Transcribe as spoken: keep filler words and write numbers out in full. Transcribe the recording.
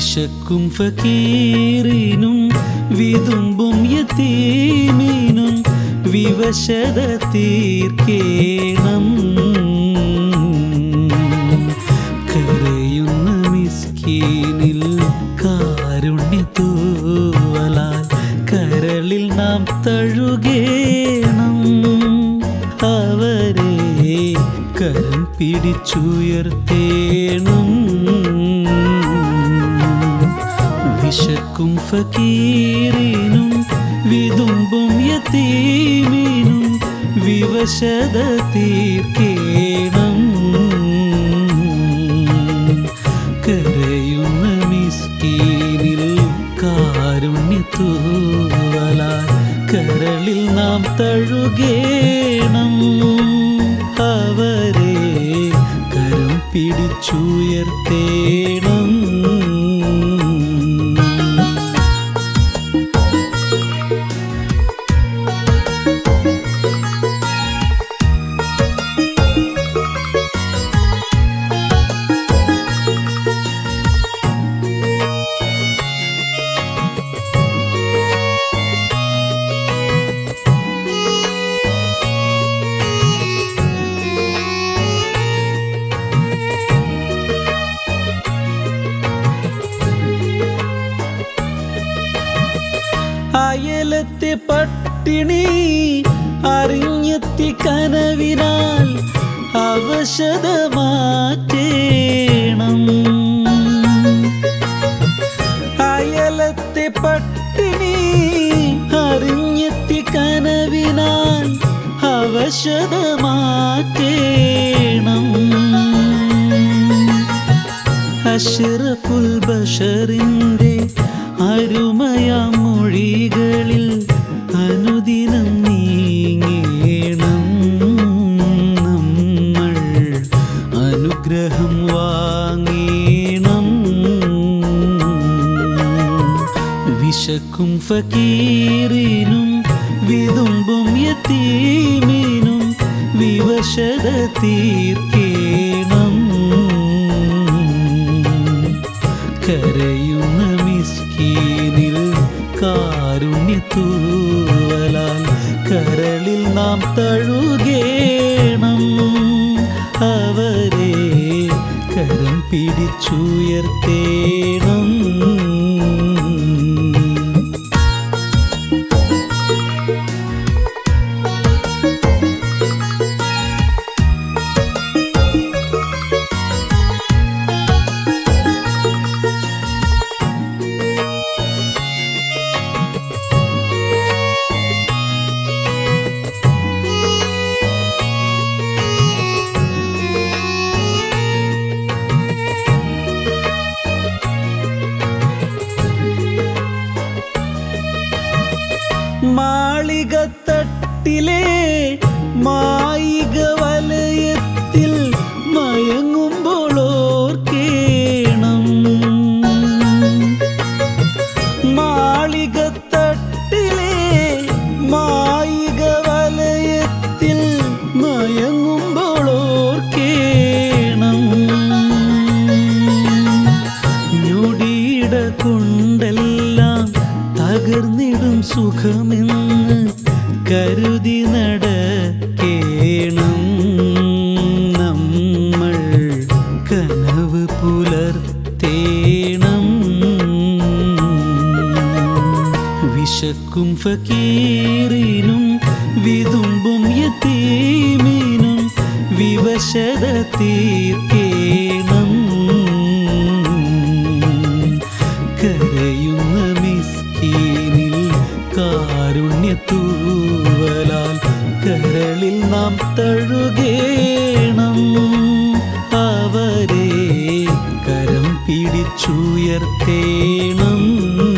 വിശക്കും ഫക്കീറിനും വിതുമ്പും യതീമിനും വിവശത തീർക്കേണം. കരയുന്ന മിസ്കീനിൽ കാരുണ്യത്തൂവലാൽ കരളിൽ നാം തഴുകേണം. അവരെ കരം പിടിച്ചുയർത്തേണം. വിശക്കും ഫക്കീറിനും വിതുമ്പും യതീമിനും വിവശത തീർക്കേണം. കരയുന്ന മിസ്കീനിൽ കാരുണ്യത്തൂവലാൽ കരളിൽ നാം തഴുകേണം. അവരെ കരം പിടിച്ചുയർത്തേണം. അയലത്തെ പട്ടിണി അറിഞ്ഞെത്തി കനവിനാൽ അവശത മാറ്റേണം. അയലത്തെ പട്ടിണി അറിഞ്ഞെത്തി കനവിനാൽ അവശത മാറ്റേണം. അഷ്റഫുൽ ബഷറിന്റെ അരുമയാം മൊഴികളിൽ അനുദിനം നീങ്ങേണം. നമ്മൾ അനുഗ്രഹം വാങ്ങേണം. വിശക്കും ഫക്കീറിനും വിതുമ്പും യതീമിനും വിവശത തീർക്കേണം. കരയുന്ന മിസ്കീനിൽ കാരുണ്യത്തൂവലാൽ കരളിൽ നാം തഴുകേണം. അവരെ കരം പിടിച്ചുയർത്തേണം. മാളികത്തട്ടിലെ മായിക വലയത്തിൽ മയങ്ങുമ്പോൾ ഓർക്കേണം. മാളികത്തട്ടിലെ മായിക വലയത്തിൽ മയങ്ങുമ്പോൾ ഓർക്കേണം. ഞൊടിയിട കൊണ്ടെല്ലാം തകർന്നിടും സുഖമെന്ന് കരുതി നടക്കേണം. നമ്മൾ കനവ് പുലർത്തേണം. വിശക്കും ഫക്കീറിനും വിതുമ്പും യതീമിനും വിവശത തീർക്കേണം. കരയുന്ന മിസ്കീനിൽ കാരുണ്യത്തൂവലാൽ കരളിൽ നാം തഴുകേണം. അവരെ കരം പിടിച്ചുയർത്തേണം.